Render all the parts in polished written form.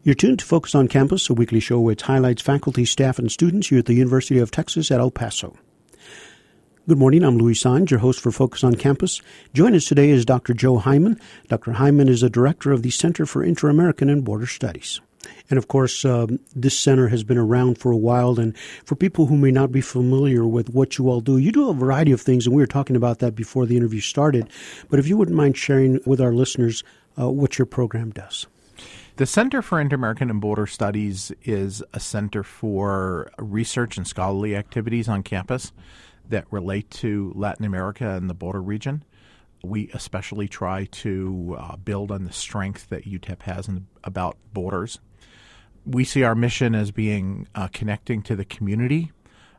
You're tuned to Focus on Campus, a weekly show which highlights faculty, staff, and students here at the University of Texas at El Paso. Good morning. I'm Louis Saenz, your host for Focus on Campus. Joining us today is Dr. Joe Hyman. Dr. Hyman is a director of the Center for Inter-American and Border Studies. And, of course, this center has been around for a while. And for people who may not be familiar with what you all do, you do a variety of things, and we were talking about that before the interview started. But if you wouldn't mind sharing with our listeners what your program does. The Center for Inter-American and Border Studies is a center for research and scholarly activities on campus that relate to Latin America and the border region. We especially try to build on the strength that UTEP has about borders. We see our mission as being connecting to the community.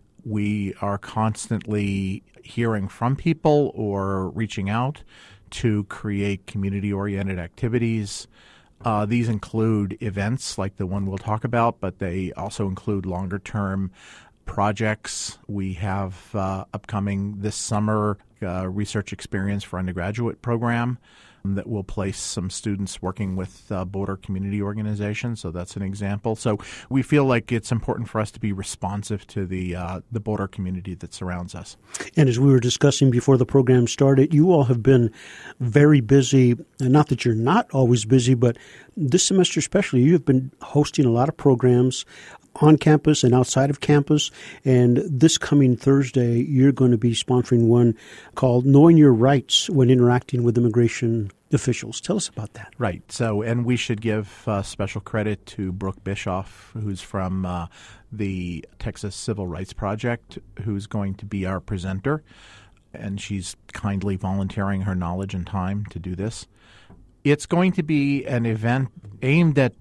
We are constantly hearing from people or reaching out to create community-oriented activities. These include events like the one we'll talk about, but they also include longer-term projects. We have upcoming this summer research experience for undergraduate program that will place some students working with border community organizations. So that's an example. So we feel like it's important for us to be responsive to the border community that surrounds us. And as we were discussing before the program started, you all have been very busy. And not that you're not always busy, but this semester especially, you have been hosting a lot of programs on campus and outside of campus. And this coming Thursday, you're going to be sponsoring one called Knowing Your Rights When Interacting with Immigration Officials. Tell us about that. Right. So, and we should give special credit to Brooke Bischoff, who's from the Texas Civil Rights Project, who's going to be our presenter. And she's kindly volunteering her knowledge and time to do this. It's going to be an event aimed at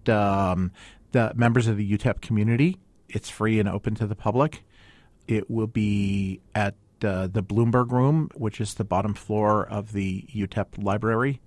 the members of the UTEP community. It's free and open to the public. It will be at the Bloomberg Room, which is the bottom floor of the UTEP library,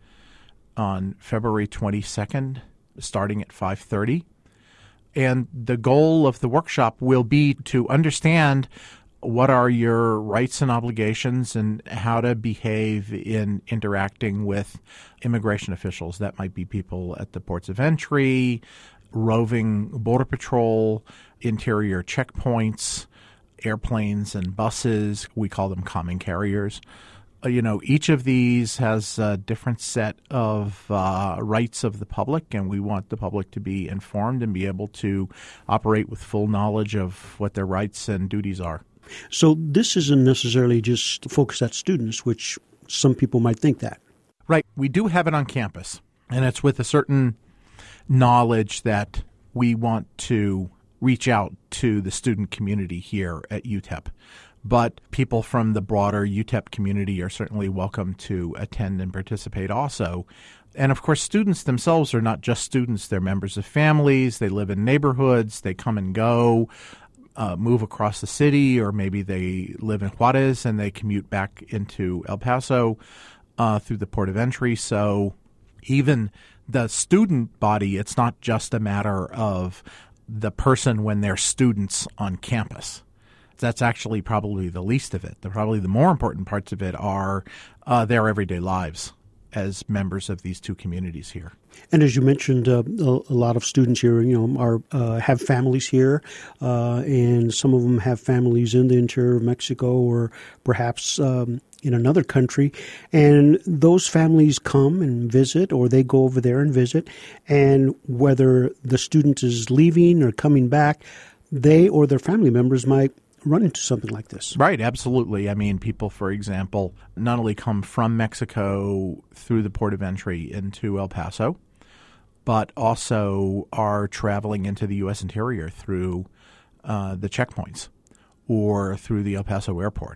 on February 22nd, starting at 5:30. And the goal of the workshop will be to understand what are your rights and obligations and how to behave in interacting with immigration officials. That might be people at the ports of entry, roving border patrol, interior checkpoints, airplanes and buses. We call them common carriers. Each of these has a different set of rights of the public, and we want the public to be informed and be able to operate with full knowledge of what their rights and duties are. So this isn't necessarily just focused at students, which some people might think that. Right. We do have it on campus, and it's with a certain knowledge that we want to reach out to the student community here at UTEP. But people from the broader UTEP community are certainly welcome to attend and participate also. And, of course, students themselves are not just students. They're members of families. They live in neighborhoods. They come and go, move across the city, or maybe they live in Juarez and they commute back into El Paso through the port of entry. So even the student body, it's not just a matter of the person when they're students on campus. That's actually probably the least of it. Probably the more important parts of it are their everyday lives as members of these two communities here. And as you mentioned, a lot of students here, have families here, and some of them have families in the interior of Mexico or perhaps in another country. And those families come and visit, or they go over there and visit. And whether the student is leaving or coming back, they or their family members might run into something like this. Right, absolutely. I mean, people, for example, not only come from Mexico through the port of entry into El Paso, but also are traveling into the U.S. interior through the checkpoints or through the El Paso airport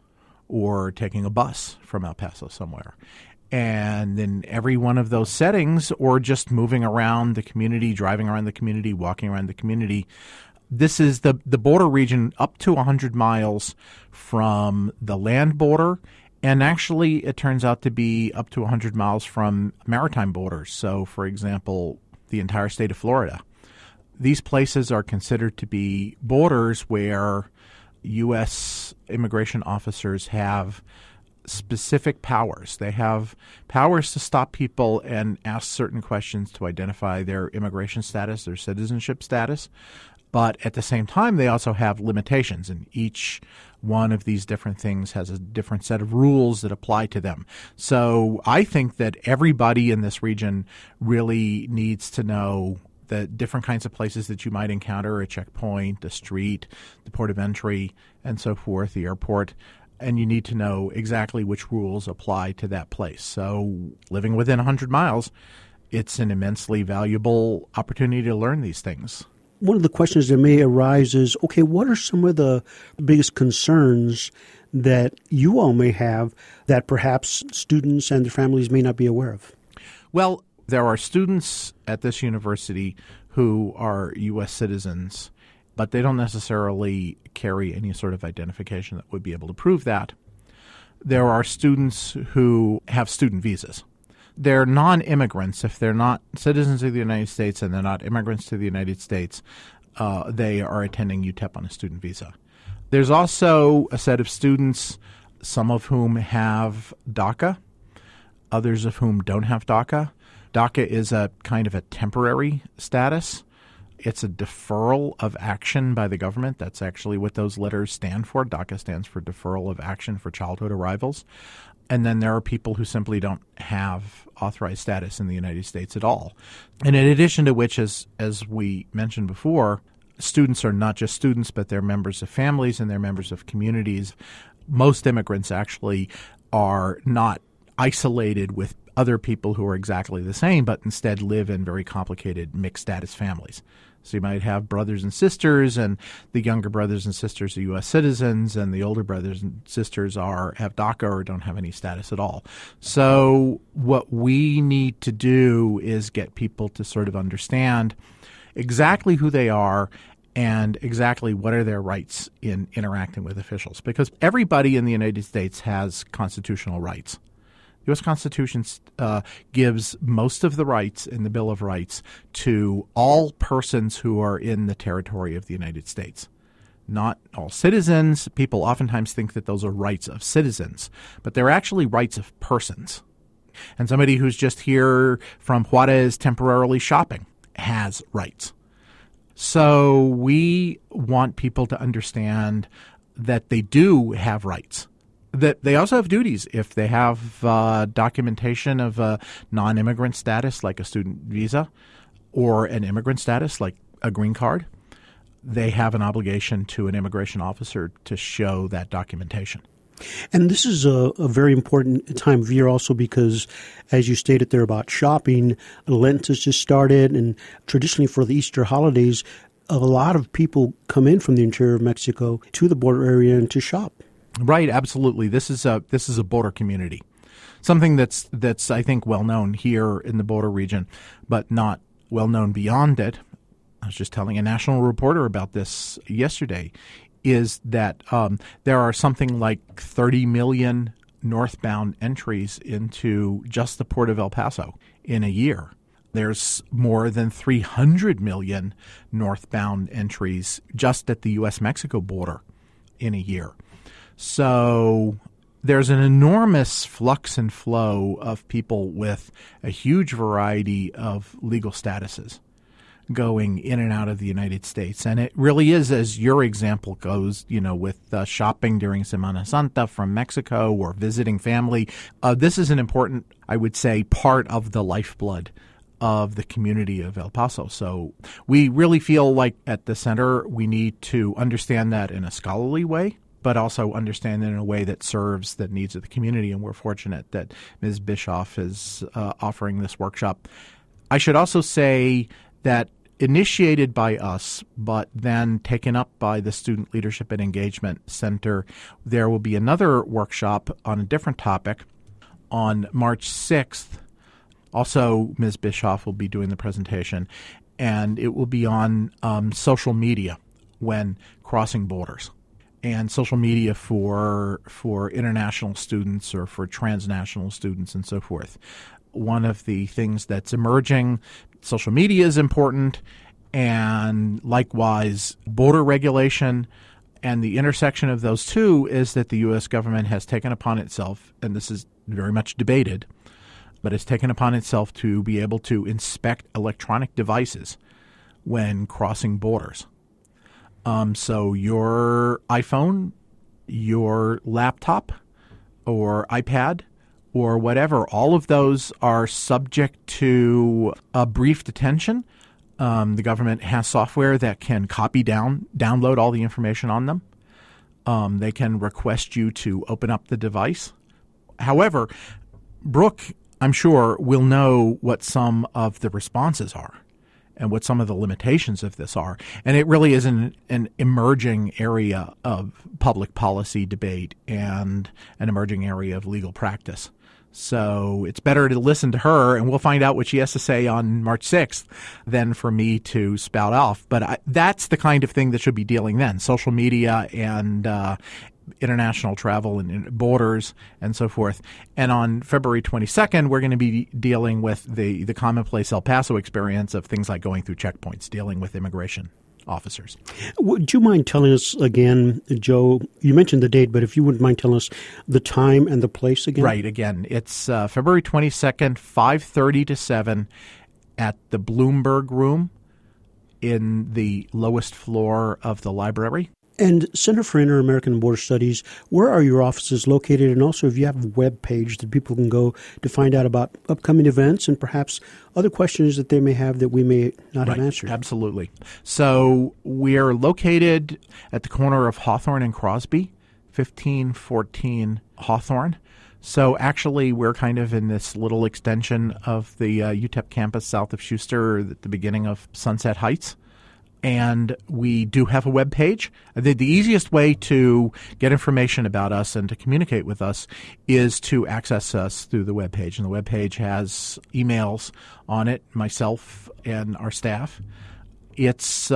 or taking a bus from El Paso somewhere. And in every one of those settings, or just moving around the community, driving around the community, walking around the community, this is the border region up to 100 miles from the land border, and actually it turns out to be up to 100 miles from maritime borders. So, for example, the entire state of Florida. These places are considered to be borders where U.S. immigration officers have specific powers. They have powers to stop people and ask certain questions to identify their immigration status, their citizenship status. But at the same time, they also have limitations, and each one of these different things has a different set of rules that apply to them. So I think that everybody in this region really needs to know the different kinds of places that you might encounter: a checkpoint, a street, the port of entry, and so forth, the airport. And you need to know exactly which rules apply to that place. So living within 100 miles, it's an immensely valuable opportunity to learn these things. One of the questions that may arise is, okay, what are some of the biggest concerns that you all may have that perhaps students and their families may not be aware of? Well, there are students at this university who are U.S. citizens, but they don't necessarily carry any sort of identification that would be able to prove that. There are students who have student visas. They're non-immigrants. If they're not citizens of the United States and they're not immigrants to the United States, they are attending UTEP on a student visa. There's also a set of students, some of whom have DACA, others of whom don't have DACA. DACA is a kind of a temporary status. It's a deferral of action by the government. That's actually what those letters stand for. DACA stands for Deferral of Action for Childhood Arrivals. And then there are people who simply don't have authorized status in the United States at all. And in addition to which, as we mentioned before, students are not just students, but they're members of families and they're members of communities. Most immigrants actually are not isolated with other people who are exactly the same, but instead live in very complicated mixed status families. So you might have brothers and sisters, and the younger brothers and sisters are U.S. citizens, and the older brothers and sisters have DACA or don't have any status at all. So what we need to do is get people to sort of understand exactly who they are and exactly what are their rights in interacting with officials. Because everybody in the United States has constitutional rights. The U.S. Constitution gives most of the rights in the Bill of Rights to all persons who are in the territory of the United States. Not all citizens. People oftentimes think that those are rights of citizens, but they're actually rights of persons. And somebody who's just here from Juarez temporarily shopping has rights. So we want people to understand that they do have rights. That they also have duties. If they have documentation of a non-immigrant status like a student visa or an immigrant status like a green card, they have an obligation to an immigration officer to show that documentation. And this is a very important time of year also because, as you stated there about shopping, Lent has just started, and traditionally for the Easter holidays, a lot of people come in from the interior of Mexico to the border area and to shop. Right, absolutely. This is a border community, something that's I think well known here in the border region, but not well known beyond it. I was just telling a national reporter about this yesterday. Is that there are something like 30 million northbound entries into just the port of El Paso in a year. There's more than 300 million northbound entries just at the U.S.-Mexico border in a year. So there's an enormous flux and flow of people with a huge variety of legal statuses going in and out of the United States. And it really is, as your example goes, with shopping during Semana Santa from Mexico or visiting family. This is an important, I would say, part of the lifeblood of the community of El Paso. So we really feel like at the center we need to understand that in a scholarly way, but also understand it in a way that serves the needs of the community. And we're fortunate that Ms. Bischoff is offering this workshop. I should also say that initiated by us, but then taken up by the Student Leadership and Engagement Center, there will be another workshop on a different topic on March 6th. Also, Ms. Bischoff will be doing the presentation, and it will be on social media when crossing borders. And social media for international students or for transnational students and so forth. One of the things that's emerging, social media is important, and likewise border regulation And the intersection of those two is that the U.S. government has taken upon itself, and this is very much debated, but it's taken upon itself to be able to inspect electronic devices when crossing borders. So your iPhone, your laptop, or iPad, or whatever, all of those are subject to a brief detention. The government has software that can download all the information on them. They can request you to open up the device. However, Brooke, I'm sure, will know what some of the responses are and what some of the limitations of this are. And it really is an emerging area of public policy debate and an emerging area of legal practice. So it's better to listen to her, and we'll find out what she has to say on March 6th than for me to spout off. But that's the kind of thing that should be dealing then, social media and international travel and borders and so forth. And on February 22nd, we're going to be dealing with the commonplace El Paso experience of things like going through checkpoints, dealing with immigration officers. Would you mind telling us again, Joe, you mentioned the date, but if you wouldn't mind telling us the time and the place again? Right, again, it's February 22nd, 5:30 to 7 at the Bloomberg Room in the lowest floor of the library. And Center for Inter-American and Border Studies, where are your offices located? And also, if you have a web page that people can go to find out about upcoming events and perhaps other questions that they may have that we may not have answered. Absolutely. So we are located at the corner of Hawthorne and Crosby, 1514 Hawthorne. So actually, we're kind of in this little extension of the UTEP campus south of Schuster at the beginning of Sunset Heights. And we do have a web page. The easiest way to get information about us and to communicate with us is to access us through the web page. And the web page has emails on it, myself and our staff. It's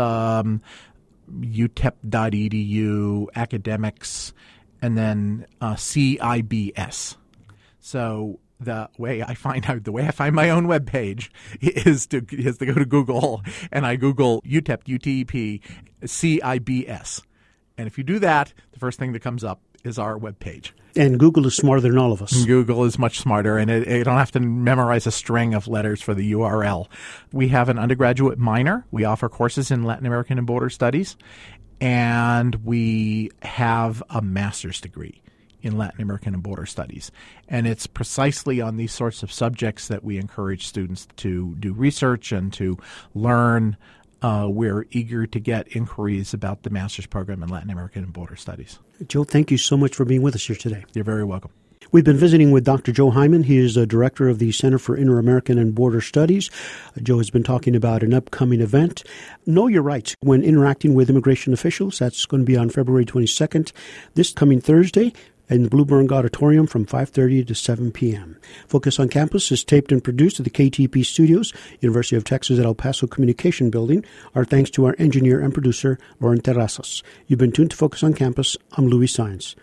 utep.edu, academics, and then CIBS. So the way I find my own web page is to go to Google, and I Google UTEP, UTEP, CIBS. And if you do that, the first thing that comes up is our web page. And Google is smarter than all of us. Google is much smarter, and you don't have to memorize a string of letters for the URL. We have an undergraduate minor. We offer courses in Latin American and Border Studies, and we have a master's degree in Latin American and Border Studies. And it's precisely on these sorts of subjects that we encourage students to do research and to learn. We're eager to get inquiries about the master's program in Latin American and Border Studies. Joe, thank you so much for being with us here today. You're very welcome. We've been visiting with Dr. Joe Hyman. He is a director of the Center for Inter-American and Border Studies. Joe has been talking about an upcoming event, Know Your Rights, when interacting with immigration officials. That's going to be on February 22nd, this coming Thursday, in the Bloomberg Auditorium from 5:30 to 7 p.m. Focus on Campus is taped and produced at the KTP Studios, University of Texas at El Paso Communication Building. Our thanks to our engineer and producer, Lauren Terrazas. You've been tuned to Focus on Campus. I'm Louis Saenz.